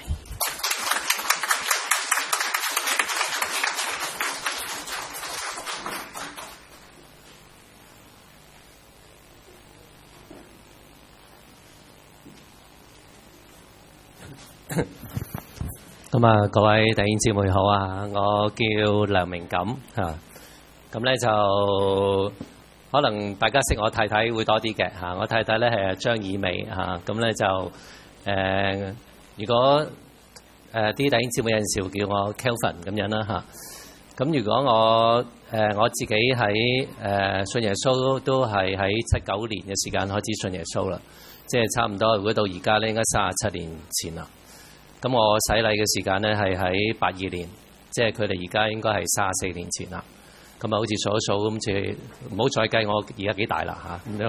咁啊，各位弟兄姊妹好啊，我叫梁明錦嚇，咁咧就。可能大家識我太太會多啲嘅嚇，我太太咧係張以美嚇，咁咧就誒、呃，如果誒啲、呃、弟兄姊妹有陣時會叫我 Kelvin 咁樣啦嚇，咁如果我誒、呃、我自己喺誒、呃、信耶穌都係喺七九年嘅時間開始信耶穌啦，即係差唔多，如果到而家咧應該三十七年前啦，咁我洗禮嘅時間咧係喺八二年，即係佢哋而家應該係三十四年前啦。咁啊，好似數一數咁，似唔好再計我而家幾大啦嚇咁樣。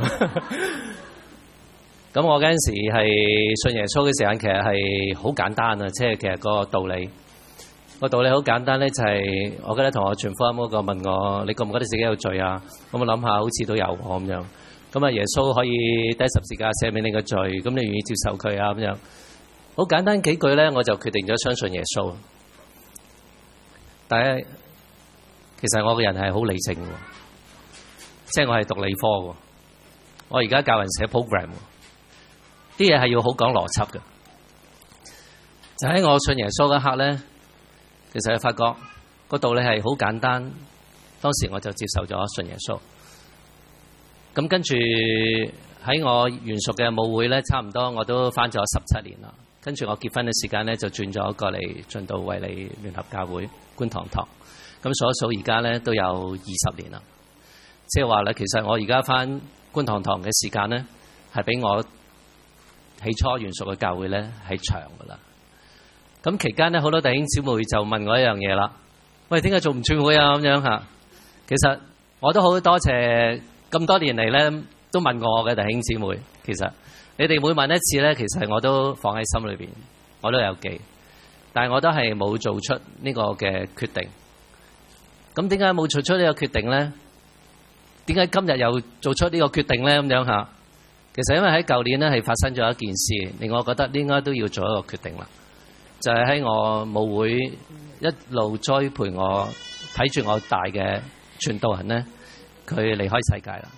咁我嗰陣時係信耶穌嘅時間，其實係好簡單啊，即係其實個道理個道理好簡單咧，就係我記得同我傳福音嗰個問我：你覺唔覺得自己有罪啊？咁我諗下，好似都有我咁樣。咁啊，耶穌可以釘十字架赦免你嘅罪，咁你願意接受佢啊？咁樣。 好簡單幾句咧，我就決定咗相信耶穌。但係其實我個人係好理性嘅，即係我係讀理科嘅，我而家教人寫 program，啲嘢係要好講邏輯嘅。就喺我信耶穌嗰刻咧，其實我發覺個道理係好簡單，當時我就接受咗信耶穌。咁跟住喺我原屬嘅母會咧，差唔多我都返咗十七年啦。跟住我結婚嘅時間咧，就轉咗過嚟進到衛理聯合教會觀塘堂。咁數一數而家咧都有二十年啦。即係話咧，其實我而家返觀塘堂嘅時間咧，係比我起初原屬嘅教會咧係長噶啦。咁期間咧，好多弟兄姊妹就問我一樣嘢啦。喂，點解做唔轉會啊？咁樣嚇，其實我都好多謝咁多年嚟咧，都問過我嘅弟兄姊妹。其實你哋每問一次咧，其實我都放喺心裏邊，我都有記，但係我都係冇做出呢個嘅決定。咁點解冇做出呢個決定咧？點解今日又做出呢個決定咧？咁樣嚇，其實因為喺舊年咧係發生咗一件事，令我覺得應該都要做一個決定啦。就係喺我母會一路栽培我、睇住我大嘅傳道人咧，佢離開世界啦。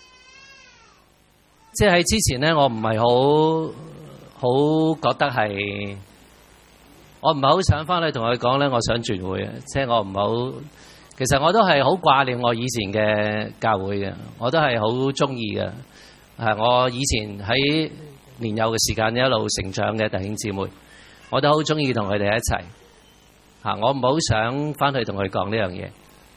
即係喺之前咧，我唔係好好覺得係，我唔係好想翻去同佢講咧，我想轉會啊。即係我唔係好，其實我都係好掛念我以前嘅教會嘅，我都係好中意嘅。係我以前喺年幼嘅時間一路成長嘅弟兄姊妹，我都好中意同佢哋一齊。嚇，我唔係好想翻去同佢講呢樣嘢。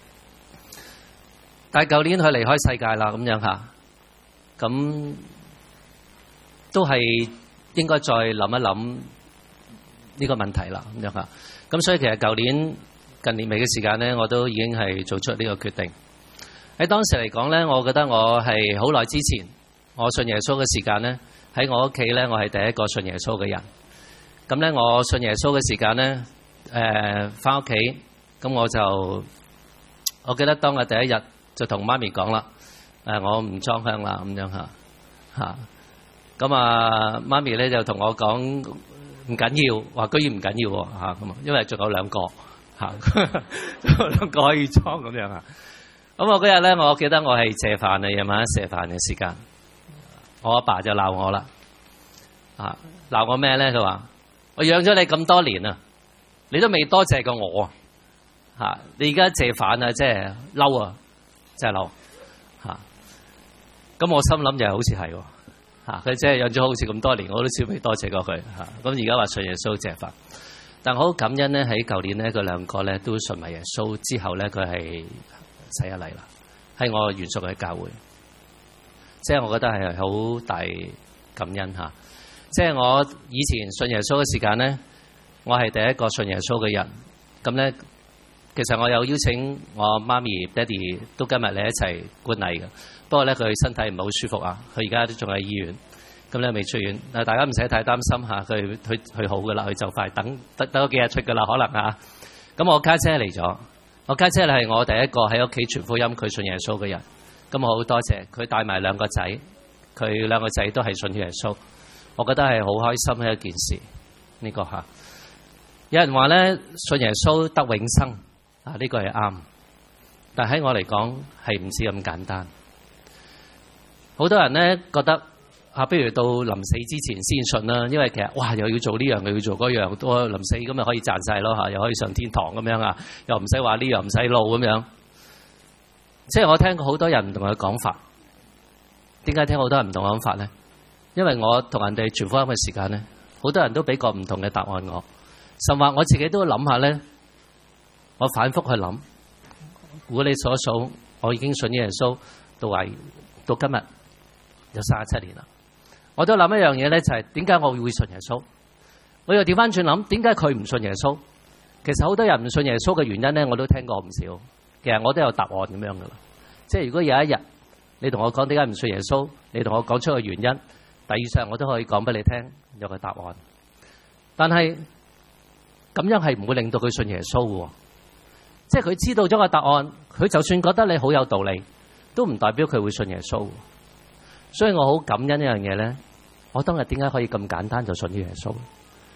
但係舊年佢離開世界啦，咁樣嚇。咁都係應該再諗一諗呢個問題啦，咁樣嚇。咁所以其實舊年近年尾嘅時間咧，我都已經係做出呢個決定。喺當時嚟講咧，我覺得我係好耐之前我信耶穌嘅時間咧，喺我屋企咧，我係第一個信耶穌嘅人。咁咧，我信耶穌嘅時間咧，誒返屋企，咁我就我記得當日第一日就同媽咪講啦。誒，我唔裝香啦，咁樣嚇嚇。咁啊，媽咪咧就同我講唔緊要，話居然唔緊要喎嚇咁啊，因為仲有兩個嚇，兩個可以裝咁樣啊。咁我嗰日咧，我記得我係謝飯啊，夜晚謝飯嘅時間，我阿爸就鬧我啦，啊鬧我咩咧？佢話我養咗你咁多年啊，你都未多謝過我啊嚇！你而家謝飯啊，即係嬲啊，真係嬲嚇！咁我心諗就係好似係喎嚇，佢即係養咗好似咁多年，我都少未多謝過佢嚇。咁而家話信耶穌謝飯，但我好感恩咧，喺舊年咧，佢兩個咧都信埋耶穌之後咧，佢係洗咗禮啦，喺我原屬嘅教會，即係我覺得係好大感恩嚇。即係我以前信耶穌嘅時間咧，我係第一個信耶穌嘅人。咁咧，其實我有邀請我媽咪、爹哋都今日嚟一齊觀禮嘅。不過咧，佢身體唔係好舒服啊，佢而家都仲喺醫院，咁咧未出院。嗱，大家唔使太擔心嚇，佢佢佢好噶啦，佢就快等得得咗幾日出噶啦，可能嚇。咁我家姐嚟咗，我家姐係我第一個喺屋企傳福音佢信耶穌嘅人。咁我好多謝佢帶埋兩個仔，佢兩個仔都係信耶穌，我覺得係好開心嘅一件事。呢、這個嚇，有人話咧信耶穌得永生啊，呢、這個係啱，但喺我嚟講係唔止咁簡單。好多人咧覺得啊，不如到臨死之前先信啦，因為其實哇又要做呢樣又要做嗰樣，到臨死咁咪可以賺晒咯嚇，又可以上天堂咁樣啊，又唔使話呢樣唔使路咁樣。即係我聽過好多人唔同嘅講法，點解聽好多人唔同嘅講法咧？因為我同人哋傳福音嘅時間咧，好多人都俾個唔同嘅答案我，甚至我自己都諗下咧，我反覆去諗，如果你數一數，我已經信耶穌到為到今日。有三十七年啦，我都諗一樣嘢咧，就係點解我會信耶穌？我又調翻轉諗，點解佢唔信耶穌？其實好多人唔信耶穌嘅原因咧，我都聽過唔少。其實我都有答案咁樣噶啦。即係如果有一日你同我講點解唔信耶穌，你同我講出個原因，第二上我都可以講俾你聽有個答案。但係咁樣係唔會令到佢信耶穌嘅。即係佢知道咗個答案，佢就算覺得你好有道理，都唔代表佢會信耶穌。所以我好感恩一樣嘢咧，我當日點解可以咁簡單就信耶穌？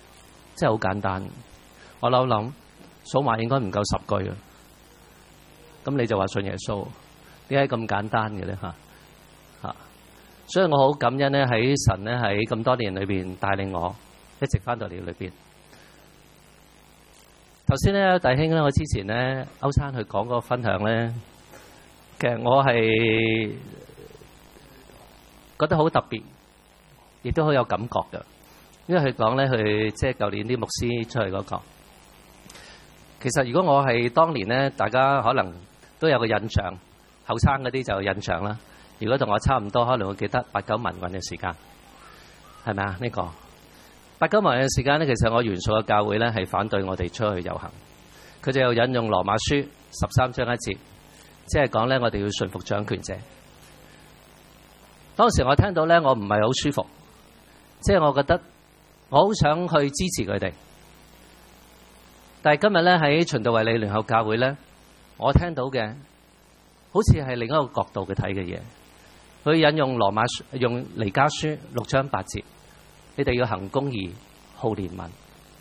真係好簡單。我諗諗數埋應該唔夠十句啊。咁你就話信耶穌，點解咁簡單嘅咧？嚇嚇，所以我好感恩咧，喺神咧喺咁多年裏邊帶領我，一直翻到嚟裏邊。頭先咧，弟兄咧，我之前咧歐生去講嗰個分享咧，其實我係覺得好特別，亦都好有感覺嘅。因為佢講咧，佢即係舊年啲牧師出去嗰個。其實如果我係當年咧，大家可能都有個印象，後生嗰啲就有印象啦。如果同我差唔多，可能會記得八九民運嘅時間，係咪啊？呢個八九民運嘅時間咧，其實我原屬嘅教會咧係反對我哋出去遊行。佢就又引用羅馬書十三章一節，即係講咧我哋要順服掌權者。當時我聽到咧，我唔係好舒服，即係我覺得我好想去支持佢哋。但係今日咧喺循道衛理聯合教會咧，我聽到嘅好似係另一個角度去睇嘅嘢。佢引用羅馬書，用彌迦書六章八節，你哋要行公義、好憐憫。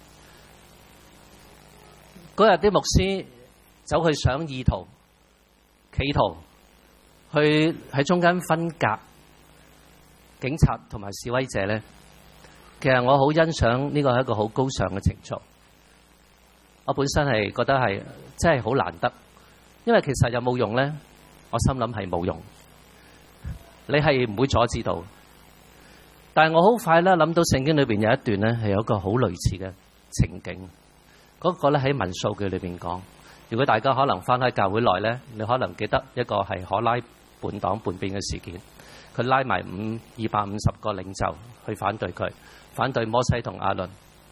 嗰日啲牧師走去想意圖、企圖去喺中間分隔警察同埋示威者咧。其實我好欣賞呢個係一個好高尚嘅情操。我本身係覺得係真係好難得，因為其實有冇用咧？我心諗係冇用，你係唔會阻止到。但係我好快咧諗到聖經裏邊有一段咧係有一個好類似嘅情景，嗰個咧喺民數記裏邊講。如果大家可能翻喺教會內咧，你可能記得一個係可拉叛黨叛變嘅事件，佢拉埋五二百五十個領袖去反對佢，反對摩西同亞倫。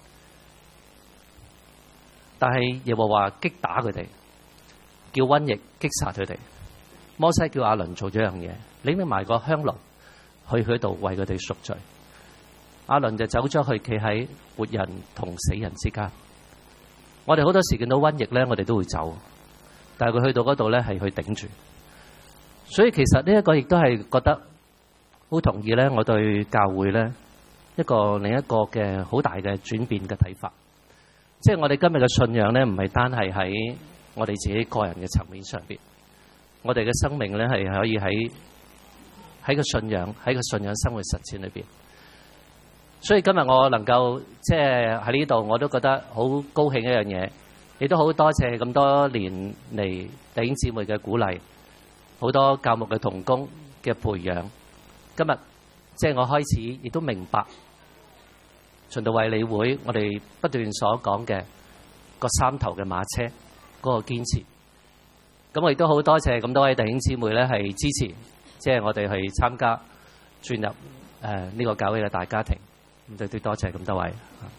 但係耶和華擊打佢哋，叫瘟疫擊殺佢哋。摩西叫亞倫做咗樣嘢，拎埋個香爐去佢度為佢哋贖罪。亞倫就走咗去企喺活人同死人之間。我哋好多時見到瘟疫咧，我哋都會走，但係佢去到嗰度咧係去頂住。所以其實呢一個亦都係覺得好同意咧，我對教會咧一個另一個嘅好大嘅轉變嘅睇法。即係我哋今日嘅信仰咧，唔係單係喺我哋自己個人嘅層面上邊，我哋嘅生命咧係可以喺喺個信仰喺個信仰生活實踐裏邊。所以今日我能夠即係喺呢度，我都覺得好高興一樣嘢，亦都好多謝咁多年嚟弟兄姊妹嘅鼓勵，好多教牧嘅同工嘅培養。今日即係我開始亦都明白循道衛理會，我哋不斷所講嘅個三頭嘅馬車嗰個堅持。咁我亦都好多謝咁多位弟兄姊妹咧，係支持，即係我哋去參加轉入誒呢個教會嘅大家庭。咁都都多謝咁多位。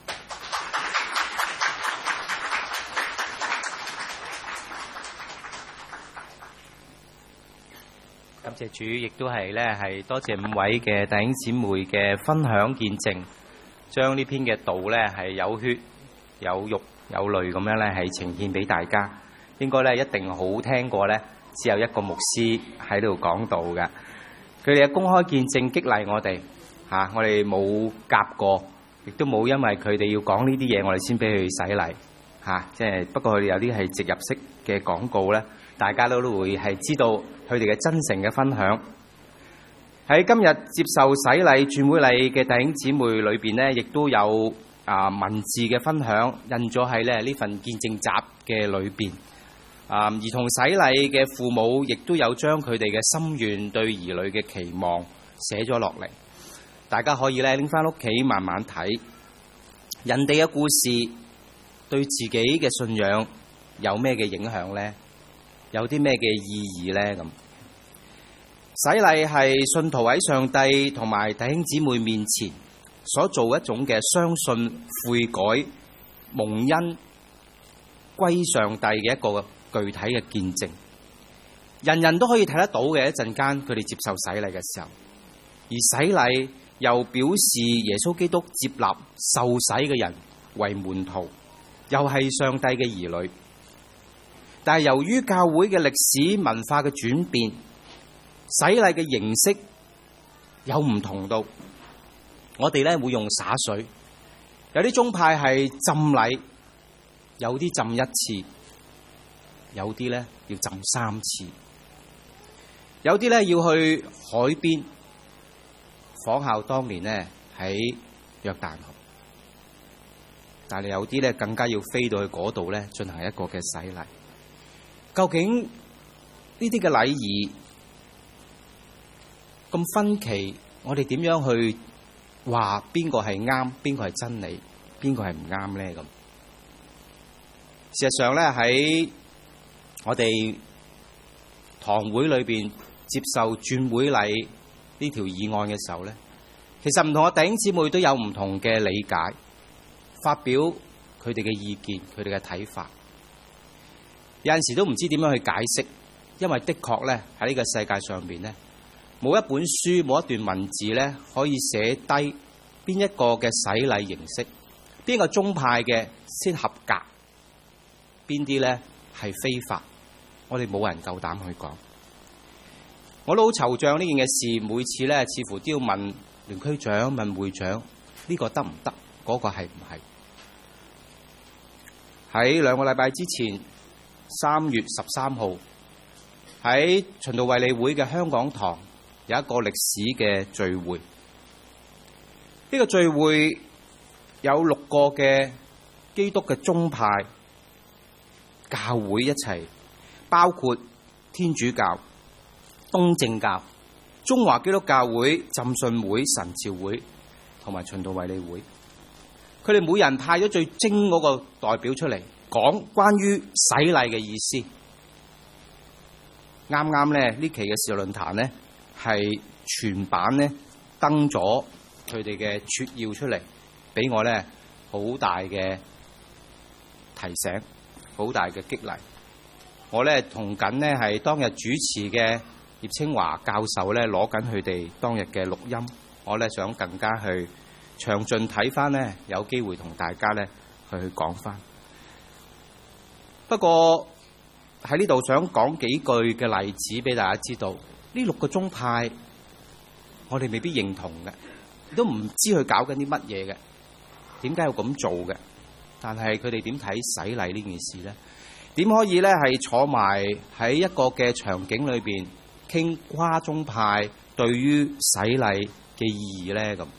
感謝主，亦都係咧係多謝五位嘅弟兄姊妹嘅分享見證。將呢篇嘅道咧係有血有肉有淚咁樣咧係呈現俾大家，應該咧一定好聽過咧，只有一個牧師喺度講道嘅。佢哋嘅公開見證激勵我哋嚇、啊，我哋冇夾過，亦都冇因為佢哋要講呢啲嘢，我哋先俾佢洗禮嚇。即、啊、係、就是、不過佢哋有啲係植入式嘅廣告咧，大家都都會係知道佢哋嘅真誠嘅分享。喺今日接受洗禮轉會禮嘅弟兄姊妹裏邊呢，亦都有啊文字嘅分享印咗喺咧呢份見證集嘅裏邊。啊，兒童洗禮嘅父母亦都有將佢哋嘅心願對兒女嘅期望寫咗落嚟，大家可以咧拎翻屋企慢慢睇。人哋嘅故事對自己嘅信仰有咩嘅影響呢？有啲咩嘅意義呢？咁。洗禮係信徒喺上帝同埋弟兄姊妹面前所做一種嘅相信、悔改、蒙恩、歸上帝嘅一個具體嘅見證，人人都可以睇得到嘅。一陣間佢哋接受洗禮嘅時候，而洗禮又表示耶穌基督接納受洗嘅人為門徒，又係上帝嘅兒女。但係由於教會嘅歷史文化嘅轉變，洗禮嘅形式有唔同到，我哋咧會用灑水， 有啲宗派係浸禮，有啲浸一次，有啲咧要浸三次，有啲咧要去海邊仿效當年咧喺約旦河，但係有啲咧更加要飛到去嗰度咧進行一個嘅洗禮。究竟呢啲嘅禮儀咁分歧，我哋點樣去話邊個係啱，邊個係真理，邊個係唔啱咧？咁事實上咧，喺我哋堂會裏邊接受轉會禮呢條議案嘅時候咧，其實唔同嘅弟兄姊妹都有唔同嘅理解，發表佢哋嘅意見，佢哋嘅睇法。有陣時都唔知點樣去解釋，因為的確咧喺呢個世界上邊咧，冇一本書冇一段文字咧可以寫低邊一個嘅洗禮形式，邊個宗派嘅先合格，邊啲咧係非法，我哋冇人夠膽去講。我都好惆悵呢件嘅事，每次咧似乎都要問聯區長、問會長，呢個得唔得？嗰個係唔係？喺兩個禮拜之前，三月十三號喺循道衛理會嘅香港堂有一個歷史嘅聚會。呢個聚會有六個嘅基督嘅宗派教會一齊，包括天主教、東正教、中華基督教會、浸信會、神召會同埋循道衛理會。佢哋每人派咗最精嗰個代表出嚟，講關於洗禮嘅意思。啱啱咧呢期嘅時事論壇呢，係全版呢登咗佢哋嘅撮要出嚟，俾我呢好大嘅提醒，好大嘅激勵。我呢同緊呢係當日主持嘅葉清華教授呢攞緊佢哋當日嘅錄音，我呢想更加去詳盡睇翻呢，有機會同大家呢去去講翻。不過喺呢度想講幾句嘅例子俾大家知道，呢六個宗派我哋未必認同嘅，都唔知佢搞緊啲乜嘢嘅，點解要咁做嘅？但係佢哋點睇洗禮呢件事呢？點可以呢係坐埋喺一個嘅場景裏邊傾跨宗派對於洗禮嘅意義呢？咁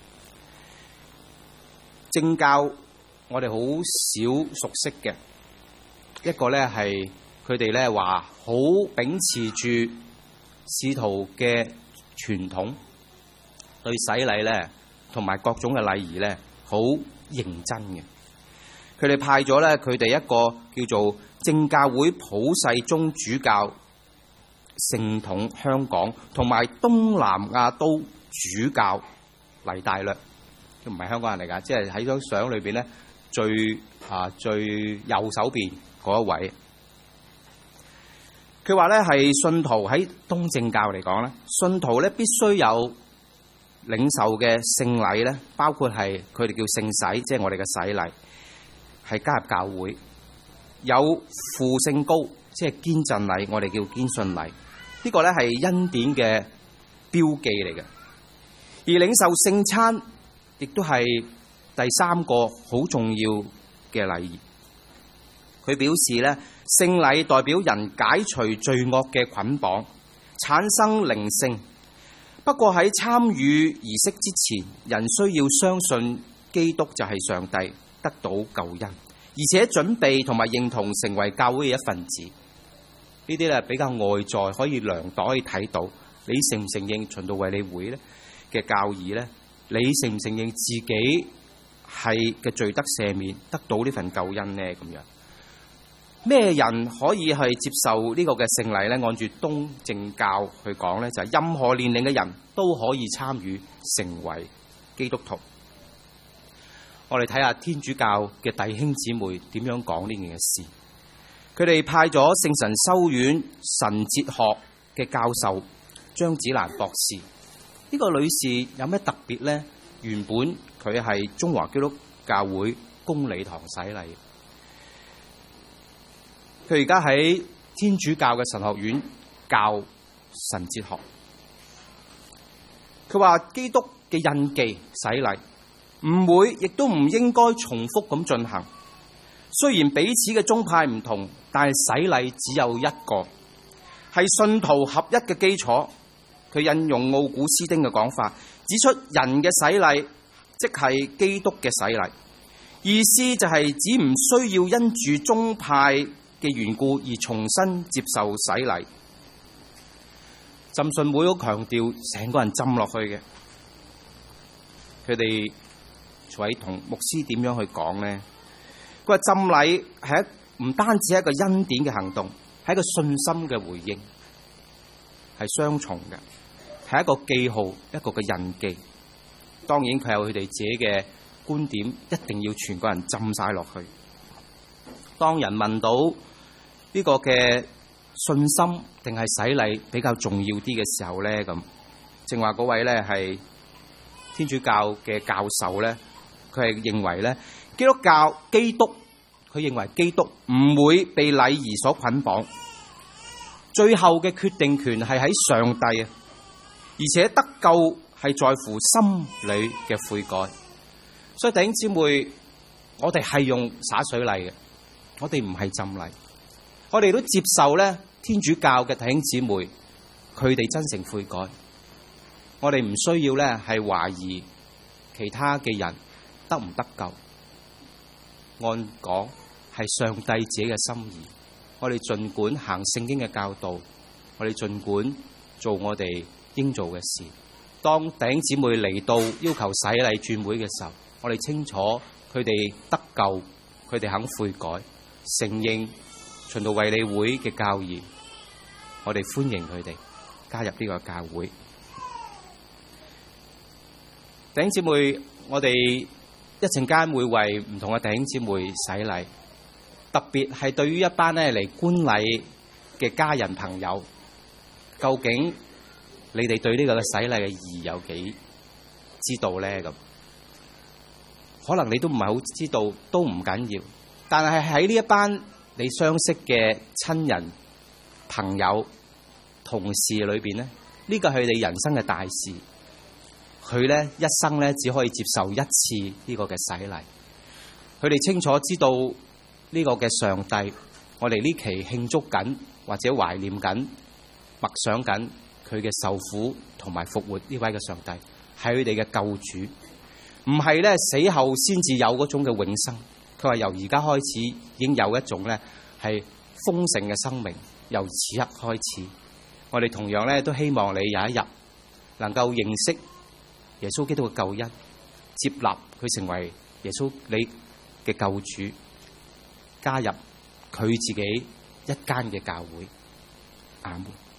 正教我哋好少熟悉嘅一個呢係佢哋呢話好秉持住使徒嘅傳統，對洗禮呢同埋各種嘅禮儀呢好認真嘅。佢哋派咗呢佢哋一個叫做正教會普世宗主教聖統香港同埋東南亞都主教黎大略，都唔係香港人嚟㗎，即係喺張相裏邊呢最啊最右手邊嗰一位。佢話咧係信徒喺東正教嚟講咧，信徒咧必須有領受嘅聖禮咧，包括係佢哋叫聖洗，即係我哋嘅洗禮，係加入教會；有付聖膏，即係堅振禮，我哋叫堅信禮。呢個咧係恩典嘅標記嚟嘅。而領受聖餐，亦都係第三個好重要嘅禮儀。佢表示咧，聖禮代表人解除罪惡嘅捆綁，產生靈性。不過喺參與儀式之前，人需要相信基督就係上帝，得到救恩，而且準備同埋認同成為教會嘅一份子。呢啲咧比較外在，可以量度，可以睇到你承唔承認循道衛理會咧嘅教義咧？你承唔承認自己係嘅罪得赦免，得到呢份救恩呢？咁樣咩人可以去接受呢個嘅聖禮呢？按住東正教去講呢，就係任何年齡嘅人都可以參與成為基督徒。我哋睇下天主教嘅弟兄姊妹點樣講呢件事。佢哋派咗聖神修院神哲學嘅教授張子蘭博士。呢個女士有咩特別呢？原本佢係中華基督教會公理堂洗禮。佢而家喺天主教嘅神學院教神哲學。佢話基督嘅印記洗禮唔會亦都唔應該重複咁進行。雖然彼此嘅宗派唔同，但係洗禮只有一個，係信徒合一嘅基礎。佢引用奧古斯丁嘅講法，指出人嘅洗禮即係基督嘅洗禮，意思就係指唔需要因住宗派嘅緣故而重新接受洗禮。浸信會好強調成個人浸落去嘅，佢哋坐喺同牧師點樣去講呢？佢話浸禮係一唔單止係一個恩典嘅行動，係一個信心嘅回應，係雙重嘅。係一個記號，一個嘅印記。當然佢有佢哋自己嘅觀點，一定要全個人浸晒落去。當人問到呢個嘅信心定係洗禮比較重要啲嘅時候咧，咁正話嗰位咧係天主教嘅教授咧，佢係認為咧基督教基督，佢認為基督唔會被禮儀所捆綁，最後嘅決定權係喺上帝啊。而且得救係在乎心裏嘅悔改，所以弟兄姊妹，我哋係用灑水禮嘅，我哋唔係浸禮，我哋都接受咧天主教嘅弟兄姊妹，佢哋真誠悔改，我哋唔需要咧係懷疑其他嘅人得唔得救，按講係上帝自己嘅心意，我哋盡管行聖經嘅教導，我哋盡管做我哋應做嘅事。當弟兄姊妹嚟到要求洗禮轉會嘅時候，我哋清楚佢哋得救，佢哋肯悔改，承認循道衛理會嘅教義，我哋歡迎佢哋加入呢個教會。弟兄姊妹，我哋一陣間會為唔同嘅弟兄姊妹洗禮，特別係對於一班咧嚟觀禮嘅家人朋友，究竟你哋對呢個洗禮嘅意義有幾知道咧？咁可能你都唔係好知道，都唔緊要。但係喺呢一班你相識嘅親人、朋友、同事裏邊咧，呢個係佢哋人生嘅大事。佢咧一生咧只可以接受一次呢個嘅洗禮。佢哋清楚知道呢個嘅上帝，我哋呢期慶祝緊或者懷念緊、默想緊佢嘅受苦同埋復活呢位嘅上帝，係佢哋嘅救主，唔係咧死後先至有嗰種嘅永生。佢話由而家開始已經有一種咧係豐盛嘅生命，由此刻開始，我哋同樣咧都希望你有一日能夠認識耶穌基督嘅救恩，接納佢成為耶穌你嘅救主，加入佢自己一間嘅教會。阿門。